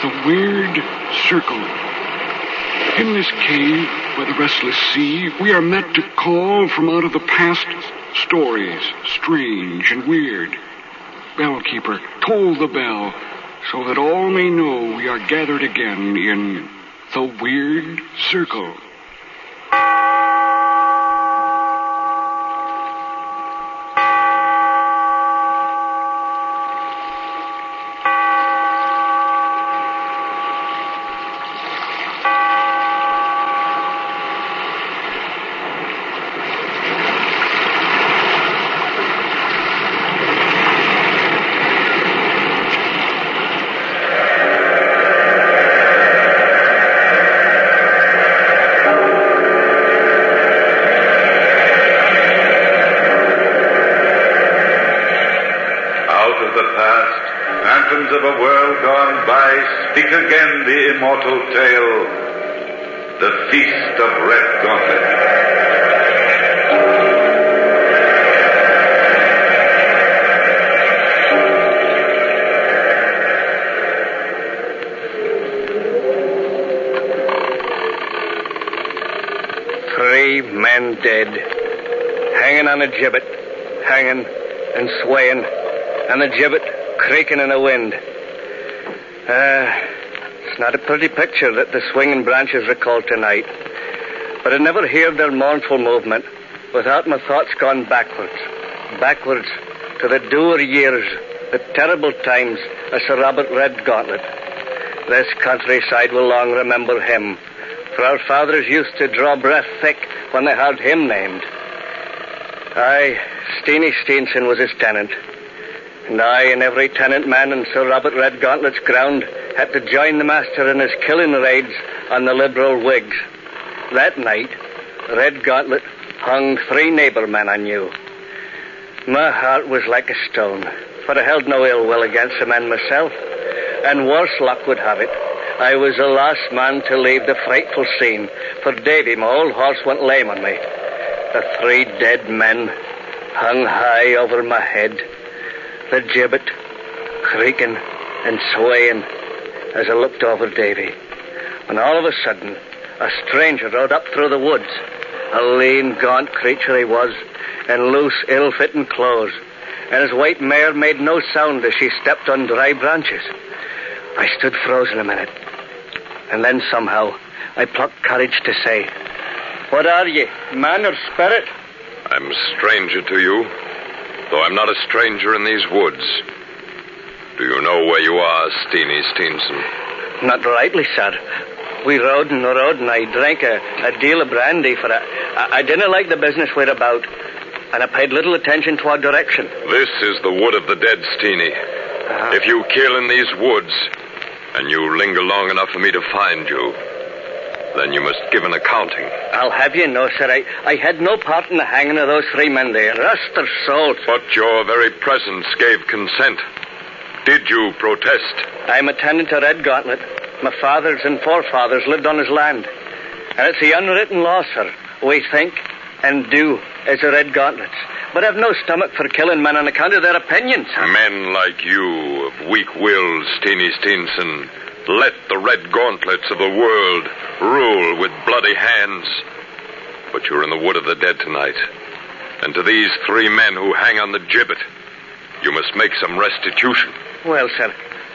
The Weird Circle. In this cave by the restless sea, we are met to call from out of the past stories, strange and weird. Bellkeeper, toll the bell, so that all may know we are gathered again in the Weird Circle. Speak again the immortal tale, the Feast of Red Gauntlet. Three men dead, hanging on a gibbet, hanging and swaying, and the gibbet creaking in the wind. It's not a pretty picture that the swinging branches recall tonight. But I never heard their mournful movement without my thoughts gone backwards to the dour years, the terrible times of Sir Robert Redgauntlet. This countryside will long remember him, for our fathers used to draw breath thick when they heard him named. Steenie Steenson was his tenant. And I and every tenant man in Sir Robert Redgauntlet's ground had to join the master in his killing raids on the Liberal Whigs. That night, Redgauntlet hung 3 neighbour men I knew. My heart was like a stone, for I held no ill will against the men myself. And worse luck would have it, I was the last man to leave the frightful scene, for Davy, my old horse, went lame on me. The 3 dead men hung high over my head, the gibbet creaking and swaying as I looked over Davy. When all of a sudden, a stranger rode up through the woods. A lean, gaunt creature he was, in loose, ill-fitting clothes, and his white mare made no sound as she stepped on dry branches. I stood frozen a minute, and then somehow I plucked courage to say, "What are ye, man or spirit?" "I'm a stranger to you, though I'm not a stranger in these woods. Do you know where you are, Steenie Steenson?" "Not rightly, sir. We rode and I drank a deal of brandy, for I didn't like the business we're about, and I paid little attention to our direction." "This is the Wood of the Dead, Steenie. If you kill in these woods, and you linger long enough for me to find you, then you must give an accounting." "I'll have you know, sir, I had no part in the hanging of those 3 men there. Rust their souls." "But your very presence gave consent. Did you protest?" "I'm a tenant to Redgauntlet. My fathers and forefathers lived on his land. And it's the unwritten law, sir. We think and do as the Redgauntlets. But I've no stomach for killing men on account of their opinions, sir." "Men like you, of weak wills, Steenie Steenson, let the Red Gauntlets of the world rule with bloody hands. But you're in the Wood of the Dead tonight. And to these 3 men who hang on the gibbet, you must make some restitution." "Well, sir,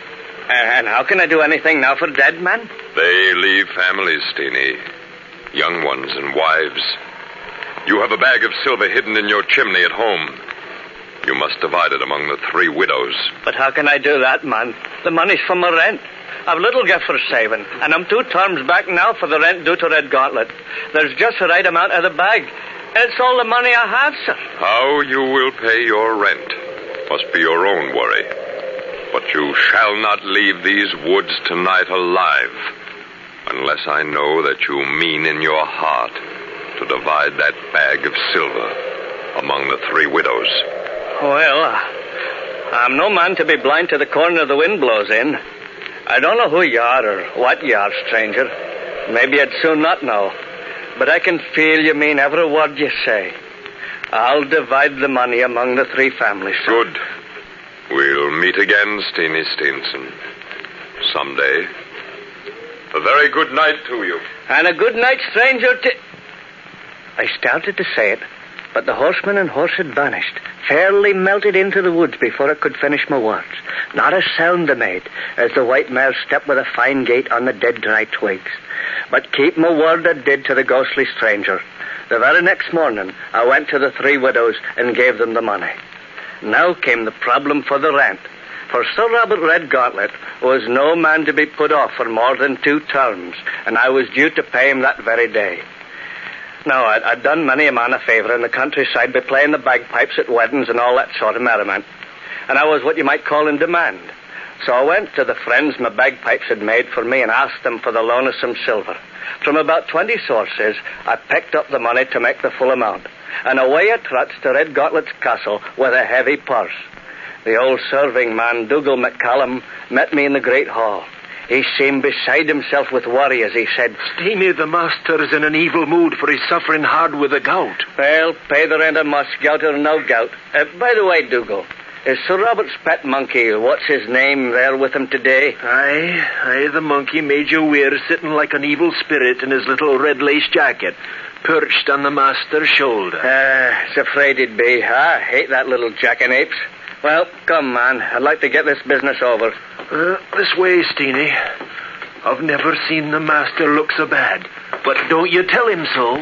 and how can I do anything now for dead men?" "They leave families, Steenie. Young ones and wives. You have a bag of silver hidden in your chimney at home. You must divide it among the 3 widows." "But how can I do that, man? The money's for my rent. I've little gift for saving, and I'm 2 terms back now for the rent due to Redgauntlet. There's just the right amount of the bag, and it's all the money I have, sir." "How you will pay your rent must be your own worry. But you shall not leave these woods tonight alive, unless I know that you mean in your heart to divide that bag of silver among the 3 widows." "Well, I'm no man to be blind to the corner the wind blows in. I don't know who you are or what you are, stranger. Maybe I'd soon not know. But I can feel you mean every word you say. I'll divide the money among the 3 families, sir." "Good. We'll meet again, Steenie Steenson. Someday. A very good night to you. And a good night, stranger, to... I started to say it, but the horseman and horse had vanished, fairly melted into the woods before I could finish my words. Not a sound they made, as the white mare stepped with a fine gait on the dead dry twigs. But keep my word I did to the ghostly stranger. The very next morning, I went to the three widows and gave them the money. Now came the problem for the rent. For Sir Robert Redgauntlet was no man to be put off for more than 2 terms, and I was due to pay him that very day. Now, I'd done many a man a favour in the countryside by playing the bagpipes at weddings and all that sort of merriment, and I was what you might call in demand. So I went to the friends my bagpipes had made for me and asked them for the loan of some silver. From about 20 sources, I picked up the money to make the full amount, and away I trots to Redgauntlet's castle with a heavy purse. The old serving man, Dougal McCallum, met me in the great hall. He seemed beside himself with worry as he said, Steenie, the master is in an evil mood, for he's suffering hard with the gout. Well, pay the rent of must, gout or no gout. By the way, Dougal, is Sir Robert's pet monkey, what's his name, there with him today? Aye, the monkey Major Weir sitting like an evil spirit in his little red lace jacket, perched on the master's shoulder. It's afraid he'd be. I hate that little jackanapes. Well, come, man. I'd like to get this business over. This way, Steenie. I've never seen the master look so bad. But don't you tell him so.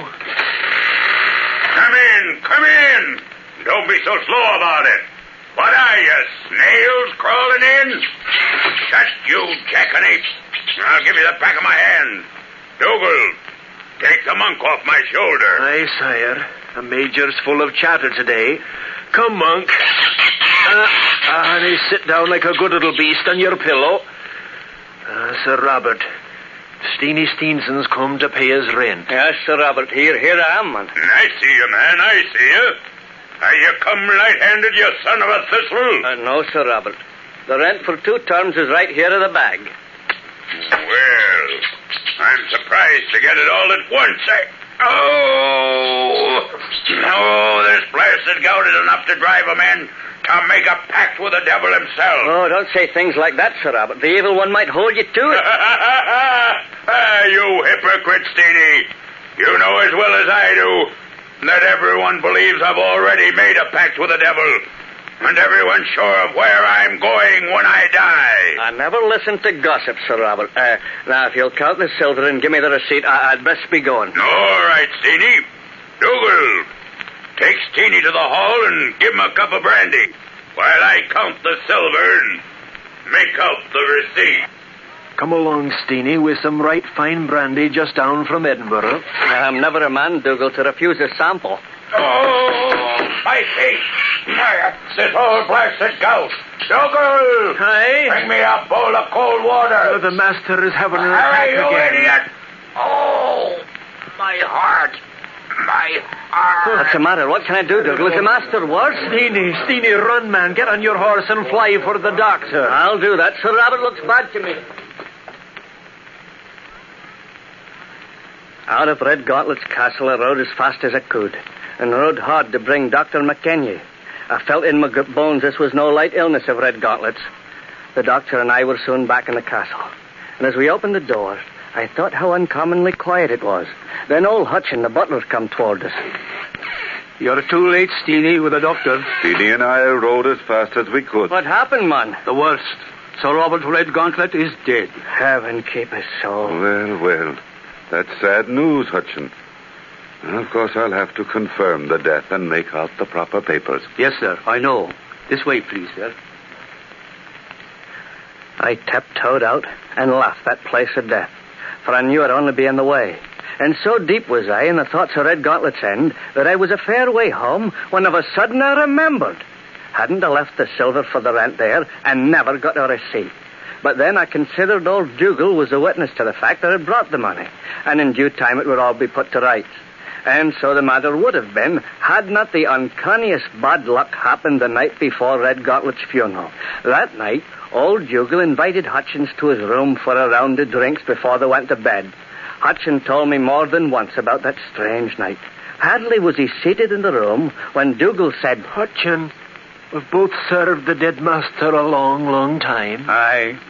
Come in. Don't be so slow about it. What are you, snails crawling in? Shut you, jackanapes. I'll give you the back of my hand. Dougal, take the monk off my shoulder. Aye, sire. The major's full of chatter today. Come, monk. Honey, sit down like a good little beast on your pillow. Sir Robert, Steenie Steenson's come to pay his rent. Yes, Sir Robert. Here I am, man. I see you, man. I see you. Are you come light-handed, you son of a thistle? No, Sir Robert. The rent for 2 terms is right here in the bag. Well, I'm surprised to get it all at once. This blasted gout is enough to drive a man to make a pact with the devil himself. Oh, don't say things like that, Sir Robert. The evil one might hold you to it. You hypocrite, Steenie. You know as well as I do that everyone believes I've already made a pact with the devil. And everyone's sure of where I'm going when I die. I never listen to gossip, Sir Robert. Now, if you'll count the silver and give me the receipt, I'd best be going. All right, Steenie. Dougal, take Steenie to the hall and give him a cup of brandy while I count the silver and make out the receipt. Come along, Steenie, with some right fine brandy just down from Edinburgh. I'm never a man, Dougal, to refuse a sample. Oh, my feet. This old blasted gout. Dougal! Aye? Bring me a bowl of cold water. The master is having an attack you again. idiot! Oh, my heart. My heart. What's the matter? What can I do, Dougal? Is the master worse? Steenie, run, man. Get on your horse and fly for the doctor. I'll do that. Sir Robert looks bad to me. Out of Redgauntlet's castle, I rode as fast as I could, and rode hard to bring Dr. McKenzie. I felt in my bones this was no light illness of Redgauntlet's. The doctor and I were soon back in the castle, and as we opened the door, I thought how uncommonly quiet it was. Then old Hutchin, the butler, come toward us. You're too late, Steenie, with the doctor. Steenie and I rode as fast as we could. What happened, man? The worst. Sir Robert Redgauntlet is dead. Heaven keep us so. Well. That's sad news, Hutchin. Of course, I'll have to confirm the death and make out the proper papers. Yes, sir, I know. This way, please, sir. I tiptoed out and left that place of death, for I knew I'd only be in the way. And so deep was I in the thoughts of Redgauntlet's end that I was a fair way home when of a sudden I remembered. Hadn't I left the silver for the rent there and never got a receipt? But then I considered old Dougal was a witness to the fact that I'd brought the money, and in due time it would all be put to rights. And so the matter would have been, had not the uncanniest bad luck happened the night before Redgauntlet's funeral. That night, old Dougal invited Hutchins to his room for a round of drinks before they went to bed. Hutchins told me more than once about that strange night. Hardly was he seated in the room when Dougal said, Hutchin, we've both served the dead master a long, long time. Aye.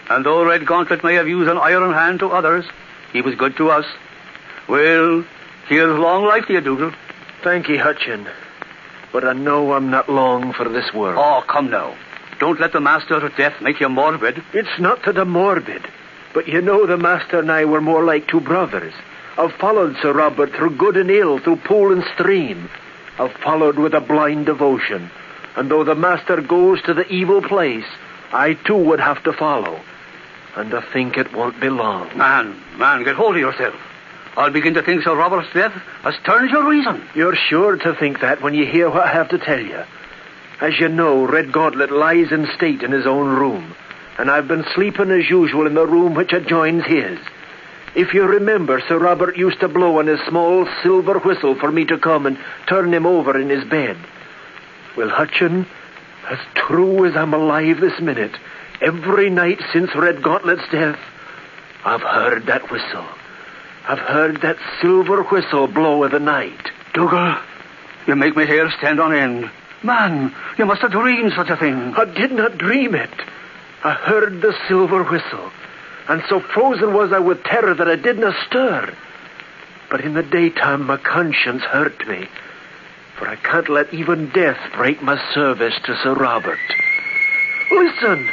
And though Red Gauntlet may have used an iron hand to others, he was good to us. Well, here's long life to you, Dougal. Thank ye, Hutchin. But I know I'm not long for this world. Oh, come now. Don't let the Master's death make you morbid. It's not that I'm morbid, but you know the Master and I were more like two brothers. I've followed Sir Robert through good and ill, through pool and stream. I've followed with a blind devotion. And though the Master goes to the evil place, I too would have to follow. And I think it won't be long. Man, get hold of yourself. I'll begin to think Sir Robert's death has turned your reason. You're sure to think that when you hear what I have to tell you. As you know, Red Gauntlet lies in state in his own room, and I've been sleeping as usual in the room which adjoins his. If you remember, Sir Robert used to blow on his small silver whistle for me to come and turn him over in his bed. Well, Hutchin, as true as I'm alive this minute, every night since Red Gauntlet's death, I've heard that whistle. I've heard that silver whistle blow in the night. Dougal, you make my hair stand on end. Man, you must have dreamed such a thing. I did not dream it. I heard the silver whistle, and so frozen was I with terror that I did not stir. But in the daytime my conscience hurt me, for I can't let even death break my service to Sir Robert. Listen,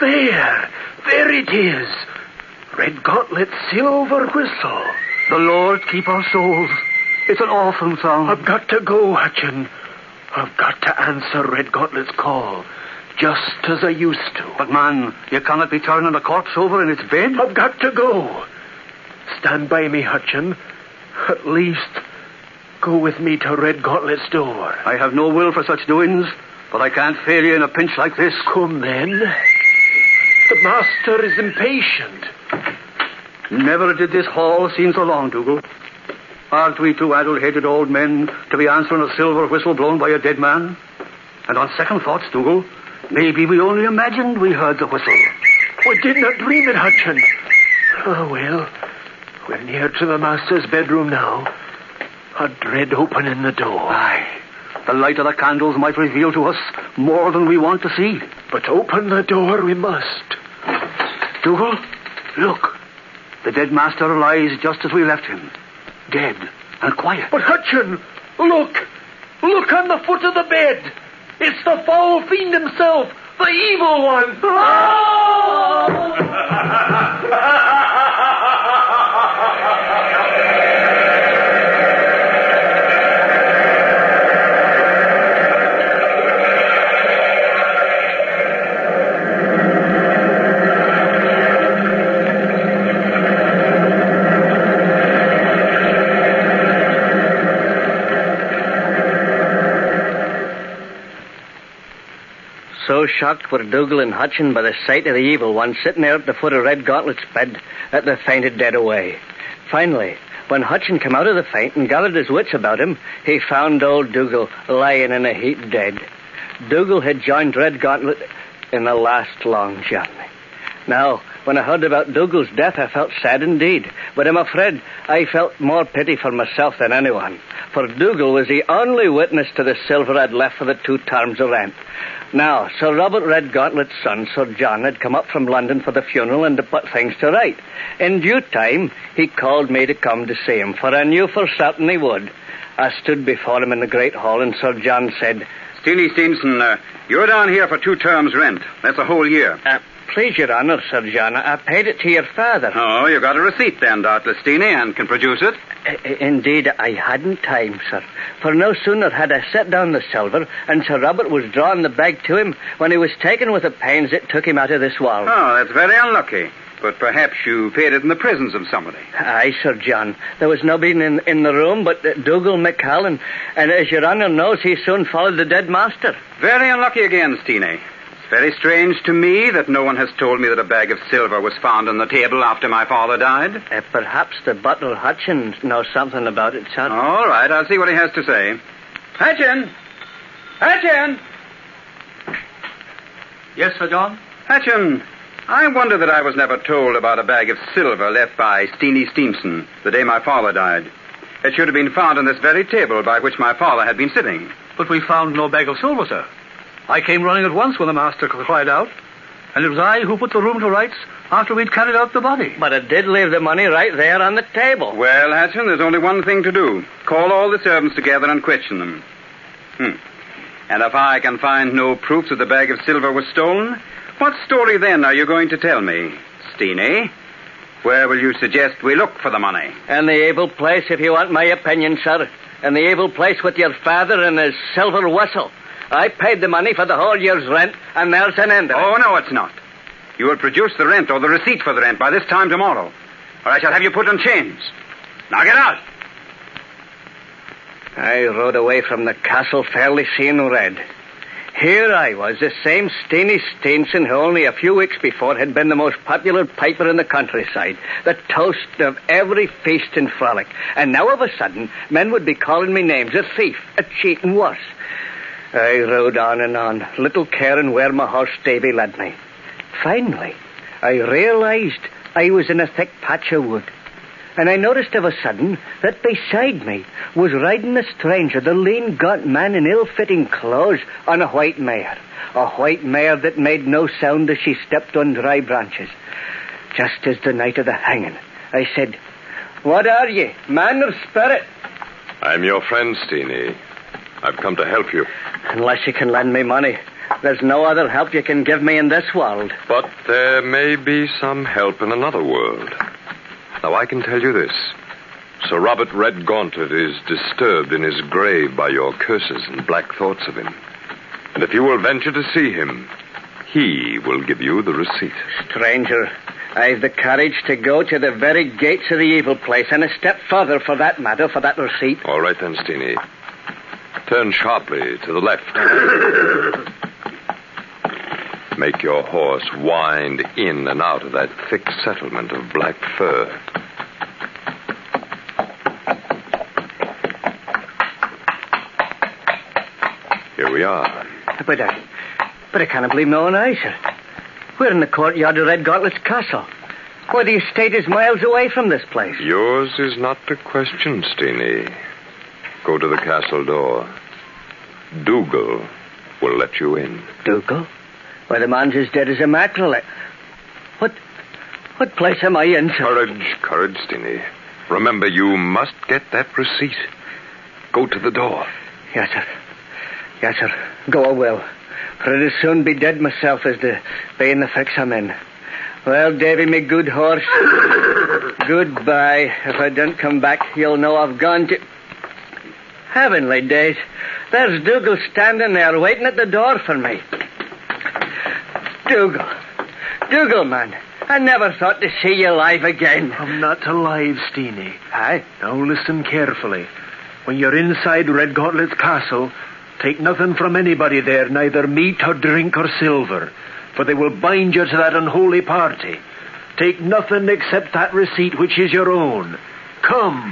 there it is. Red Gauntlet's silver whistle. The Lord keep our souls. It's an awful sound. I've got to go, Hutchin. I've got to answer Red Gauntlet's call, just as I used to. But, man, you cannot be turning a corpse over in its bed. I've got to go. Stand by me, Hutchin. At least, go with me to Red Gauntlet's door. I have no will for such doings, but I can't fail you in a pinch like this. Come, then. The Master is impatient. Never did this hall seem so long, Dougal. Aren't we two addle-headed old men to be answering a silver whistle blown by a dead man? And on second thoughts, Dougal, maybe we only imagined we heard the whistle. We did not dream it, Hutchin. Oh, well, we're near to the Master's bedroom now. I dread opening the door. Aye, the light of the candles might reveal to us more than we want to see. But open the door we must. Dougal, look. The dead Master lies just as we left him. Dead and quiet. But Hutchin, look! Look on the foot of the bed! It's the foul fiend himself, the evil one! So shocked were Dougal and Hutchin by the sight of the evil one sitting there at the foot of Red Gauntlet's bed that they fainted dead away. Finally, when Hutchin came out of the faint and gathered his wits about him, he found old Dougal lying in a heap dead. Dougal had joined Red Gauntlet in the last long journey. Now, when I heard about Dougal's death, I felt sad indeed, but I'm afraid I felt more pity for myself than anyone, for Dougal was the only witness to the silver I'd left for the 2 terms of rent. Now, Sir Robert Red Gauntlet's son, Sir John, had come up from London for the funeral and to put things to right. In due time, he called me to come to see him, for I knew for certain he would. I stood before him in the great hall, and Sir John said, Steenie Steenson, you're down here for 2 terms' rent. That's a whole year. Please, Your Honour, Sir John, I paid it to your father. Oh, you got a receipt then, doubtless, Steenie, and can produce it? Indeed, I hadn't time, sir. For no sooner had I set down the silver, and Sir Robert was drawing the bag to him, when he was taken with the pains that took him out of this world. Oh, that's very unlucky. But perhaps you paid it in the presence of somebody. Aye, Sir John. There was nobody in the room but Dougal McCallan, and as Your Honour knows, he soon followed the dead master. Very unlucky again, Steenie. Very strange to me that no one has told me that a bag of silver was found on the table after my father died. Perhaps the butler Hutchin knows something about it, sir. All right, I'll see what he has to say. Hutchin! Hutchin! Yes, Sir John? Hutchin, I wonder that I was never told about a bag of silver left by Steenie Steenson the day my father died. It should have been found on this very table by which my father had been sitting. But we found no bag of silver, sir. I came running at once when the master cried out. And it was I who put the room to rights after we'd carried out the body. But it did leave the money right there on the table. Well, Hutchin, there's only one thing to do. Call all the servants together and question them. And if I can find no proof that the bag of silver was stolen, what story then are you going to tell me, Steenie? Where will you suggest we look for the money? In the evil place, if you want my opinion, sir. In the evil place with your father and his silver whistle. I paid the money for the whole year's rent, and there's an end of it. Oh, no, it's not. You will produce the rent or the receipt for the rent by this time tomorrow, or I shall have you put in chains. Now get out! I rode away from the castle fairly seeing red. Here I was, the same Steenie Steenson who only a few weeks before had been the most popular piper in the countryside, the toast of every feast and frolic. And now of a sudden, men would be calling me names, a thief, a cheat, and worse. I rode on and on, little caring where my horse Davy led me. Finally, I realized I was in a thick patch of wood. And I noticed of a sudden that beside me was riding a stranger, the lean, gaunt man in ill-fitting clothes on a white mare. A white mare that made no sound as she stepped on dry branches. Just as the night of the hanging, I said, "What are ye, man or spirit?" I'm your friend, Steenie. I've come to help you. Unless you can lend me money, there's no other help you can give me in this world. But there may be some help in another world. Now, I can tell you this. Sir Robert Redgauntlet is disturbed in his grave by your curses and black thoughts of him. And if you will venture to see him, he will give you the receipt. Stranger, I've the courage to go to the very gates of the evil place, and a step further for that matter, for that receipt. All right then, Steenie. Turn sharply to the left. Make your horse wind in and out of that thick settlement of black fur. Here we are. But I can't believe my own eyes, sir. We're in the courtyard of Redgauntlet's castle. Why, the estate is miles away from this place. Yours is not the question, Steenie. Go to the castle door. Dougal will let you in. Dougal? Why, the man's as dead as a mackerel. What place am I in, sir? Courage, Steenie. Remember, you must get that receipt. Go to the door. Yes, sir. Go I will. For it'll soon be dead myself as to be in the fix I'm in. Well, Davy, me good horse, goodbye. If I don't come back, you'll know I've gone to... Heavenly days. There's Dougal standing there waiting at the door for me. Dougal, man. I never thought to see you alive again. I'm not alive, Steenie. Aye? Now listen carefully. When you're inside Redgauntlet's castle, take nothing from anybody there, neither meat or drink or silver, for they will bind you to that unholy party. Take nothing except that receipt which is your own. Come.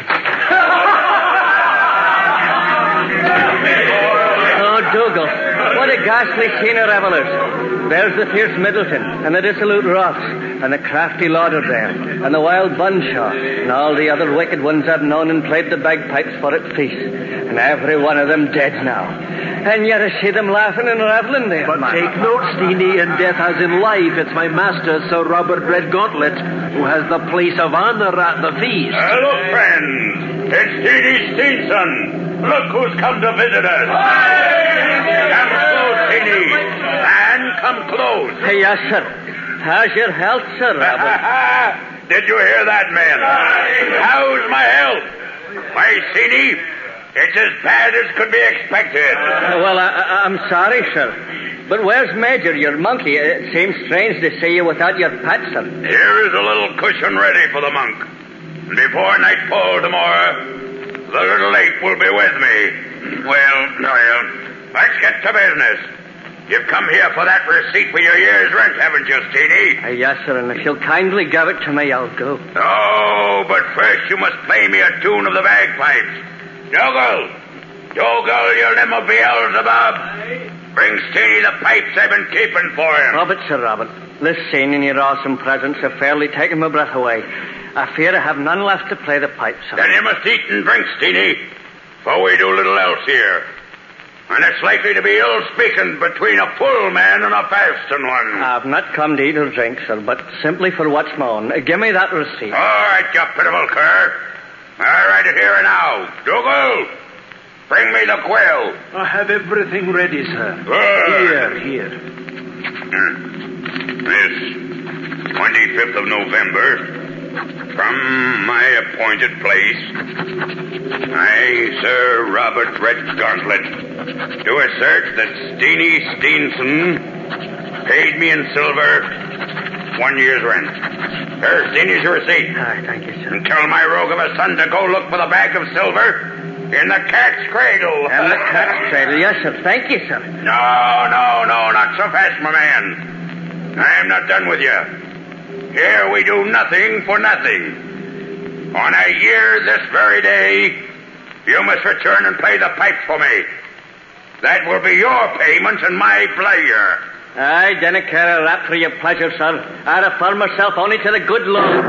Oh, Dougal, what a ghastly scene of revellers. There's the fierce Middleton, and the dissolute Ross, and the crafty Lauderdale, and the wild Bunshaw, and all the other wicked ones I've known and played the bagpipes for at feast. And every one of them dead now. And yet I see them laughing and reveling there. But take note, Steenie, in death as in life, it's my master, Sir Robert Redgauntlet, who has the place of honor at the feast. Look, friends, it's Steenie Steenson. Look who's come to visit us. Come close, Steenie. And come close. Yes, sir. How's your health, Sir Robert? Did you hear that, man? How's my health? Why, Steenie, it's as bad as could be expected. Well, I'm sorry, sir. But where's Major, your monkey? It seems strange to see you without your pet, sir. Here is a little cushion ready for the monk. And before nightfall tomorrow, the little ape will be with me. Well, let's get to business. You've come here for that receipt for your year's rent, haven't you, Steenie? Yes, sir, and if you'll kindly give it to me, I'll go. Oh, but first you must play me a tune of the bagpipes. Dougal, you name of Beelzebub. Bring Steenie the pipes I've been keeping for him. Sir Robert, this scene and your awesome presence have fairly taken my breath away. I fear I have none left to play the pipes, sir. Then you must eat and drink, Steenie, for we do little else here. And it's likely to be ill speaking between a full man and a fasting one. I've not come to eat or drink, sir, but simply for what's my own. Give me that receipt. All right, you pitiful cur. I'll write it here and now. Dougal, bring me the quill. I have everything ready, sir. Here. This 25th of November, from my appointed place, I, Sir Robert Redgauntlet, do assert that Steenie Steenson paid me in silver 1 year's rent. Here, Steenie's your receipt. Thank you, sir. And tell my rogue of a son to go look for the bag of silver in the cat's cradle. And the cat's cradle, yes, sir. Thank you, sir. No, not so fast, my man. I'm not done with you. Here we do nothing for nothing. On a year this very day, you must return and play the pipes for me. That will be your payment and my pleasure. I dinna care a rap for your pleasure, sir. I refer myself only to the good Lord.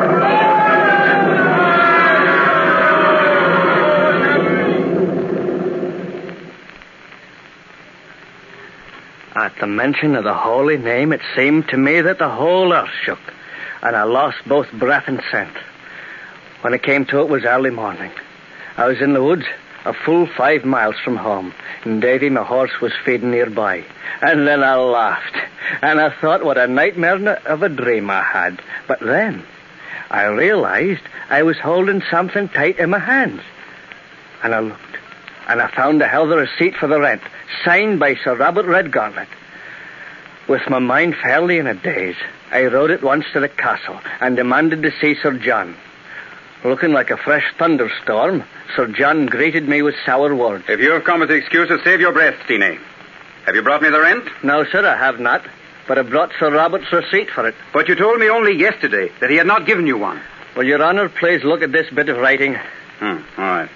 At the mention of the holy name, it seemed to me that the whole earth shook, and I lost both breath and scent. When it came to it was early morning. I was in the woods, a full 5 miles from home, and Davy, my horse, was feeding nearby. And then I laughed, and I thought what a nightmare of a dream I had. But then I realized I was holding something tight in my hands. And I looked, and I found I held the receipt for the rent, signed by Sir Robert Redgauntlet. With my mind fairly in a daze, I rode at once to the castle and demanded to see Sir John. Looking like a fresh thunderstorm, Sir John greeted me with sour words. If you have come as excuse to save your breath, Steenie, have you brought me the rent? No, sir, I have not, but I brought Sir Robert's receipt for it. But you told me only yesterday that he had not given you one. Will Your Honor please look at this bit of writing? All right.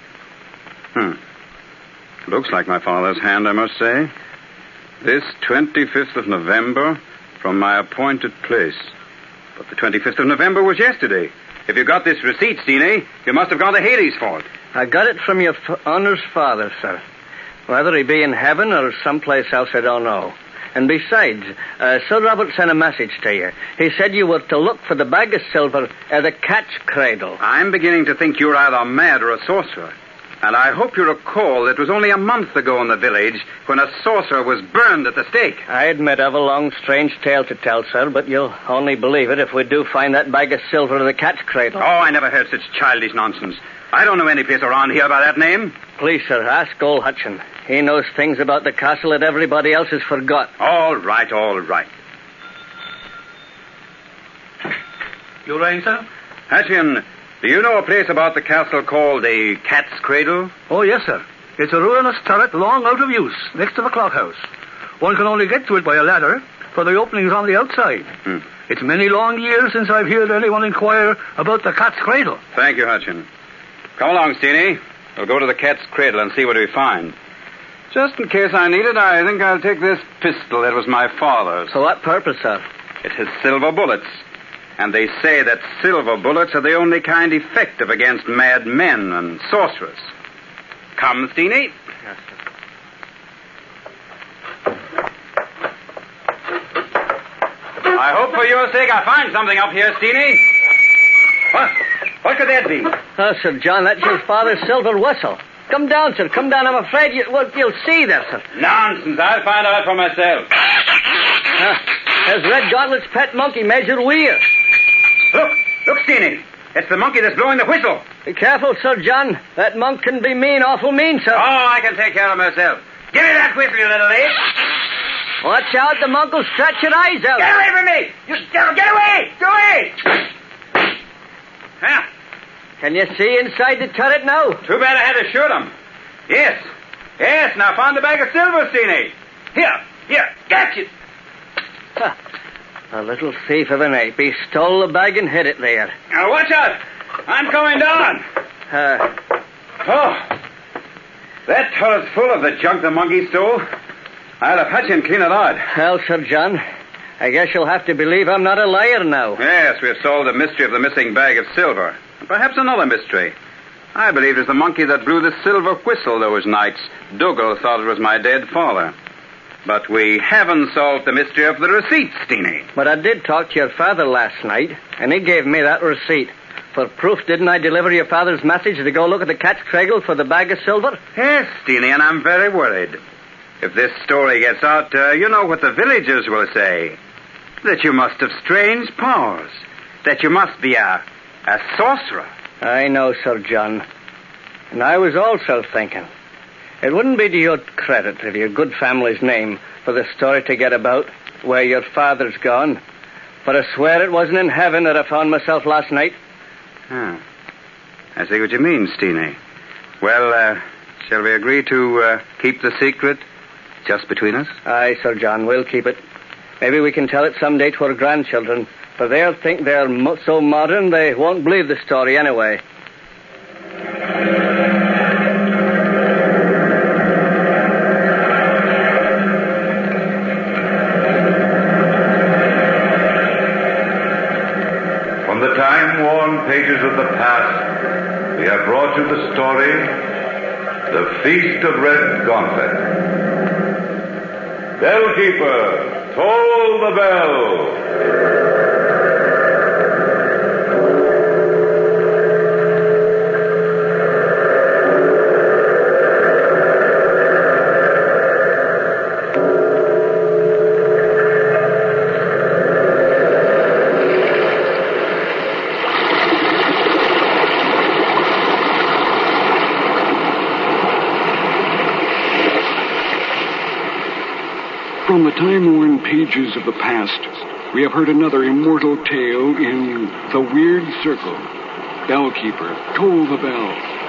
Looks like my father's hand, I must say. This 25th of November, from my appointed place. But the 25th of November was yesterday. If you got this receipt, Steenie, you must have gone to Hades for it. I got it from your Honor's father, sir. Whether he be in heaven or someplace else, I don't know. And besides, Sir Robert sent a message to you. He said you were to look for the bag of silver at the cat's cradle. I'm beginning to think you're either mad or a sorcerer. And I hope you recall it was only a month ago in the village when a sorcerer was burned at the stake. I admit I've a long, strange tale to tell, sir, but you'll only believe it if we do find that bag of silver in the cat's cradle. Oh, I never heard such childish nonsense. I don't know any place around here by that name. Please, sir, ask old Hutchin. He knows things about the castle that everybody else has forgot. All right. You rang, sir? Hutchin, do you know a place about the castle called the Cat's Cradle? Oh, yes, sir. It's a ruinous turret long out of use, next to the clock house. One can only get to it by a ladder, for the opening's on the outside. It's many long years since I've heard anyone inquire about the Cat's Cradle. Thank you, Hutchin. Come along, Steenie. We'll go to the Cat's Cradle and see what we find. Just in case I need it, I think I'll take this pistol. That was my father's. For what purpose, sir? It has silver bullets. And they say that silver bullets are the only kind effective against mad men and sorcerers. Come, Steenie. Yes, sir. I hope for your sake I find something up here, Steenie. What could that be? Oh, Sir John, that's your father's silver whistle. Come down, sir. Come down. I'm afraid you'll see there, sir. Nonsense. I'll find out for myself. There's Redgauntlet's pet monkey, Major Weir. Look, Steenie. It's the monkey that's blowing the whistle. Be careful, Sir John. That monk can be mean, awful mean, sir. Oh, I can take care of myself. Give me that whistle, you little ape. Watch out, the monk will stretch your eyes out. Get away from me! You devil, get away! Get away! Huh? Can you see inside the turret now? Too bad I had to shoot him. Yes, now I found the bag of silver, Steenie. Here, catch it. A little thief of an ape. He stole the bag and hid it there. Now, watch out. I'm coming down. That turret's full of the junk the monkey stole. I'll have Hutchin clean it out. Well, Sir John, I guess you'll have to believe I'm not a liar now. Yes, we've solved the mystery of the missing bag of silver. And perhaps another mystery. I believe it was the monkey that blew the silver whistle those nights. Dougal thought it was my dead father. But we haven't solved the mystery of the receipt, Steenie. But I did talk to your father last night, and he gave me that receipt. For proof, didn't I deliver your father's message to go look at the cat's cradle for the bag of silver? Yes, Steenie, and I'm very worried. If this story gets out, you know what the villagers will say. That you must have strange powers. That you must be a sorcerer. I know, Sir John. And I was also thinking, it wouldn't be to your credit or your good family's name for the story to get about where your father's gone. But I swear it wasn't in heaven that I found myself last night. Ah, I see what you mean, Steenie. Well, shall we agree to keep the secret just between us? Aye, Sir John, we'll keep it. Maybe we can tell it someday to our grandchildren, for they'll think they're so modern they won't believe the story anyway. From the time-worn pages of the past, we have brought you the story, The Feast of Red Gauntlet. Bellkeeper, toll the bell. From the time-worn pages of the past, we have heard another immortal tale in The Weird Circle. Bellkeeper, toll the bell.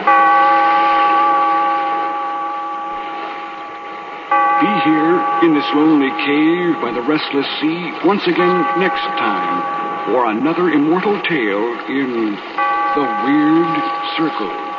Be here in this lonely cave by the restless sea once again next time for another immortal tale in The Weird Circle.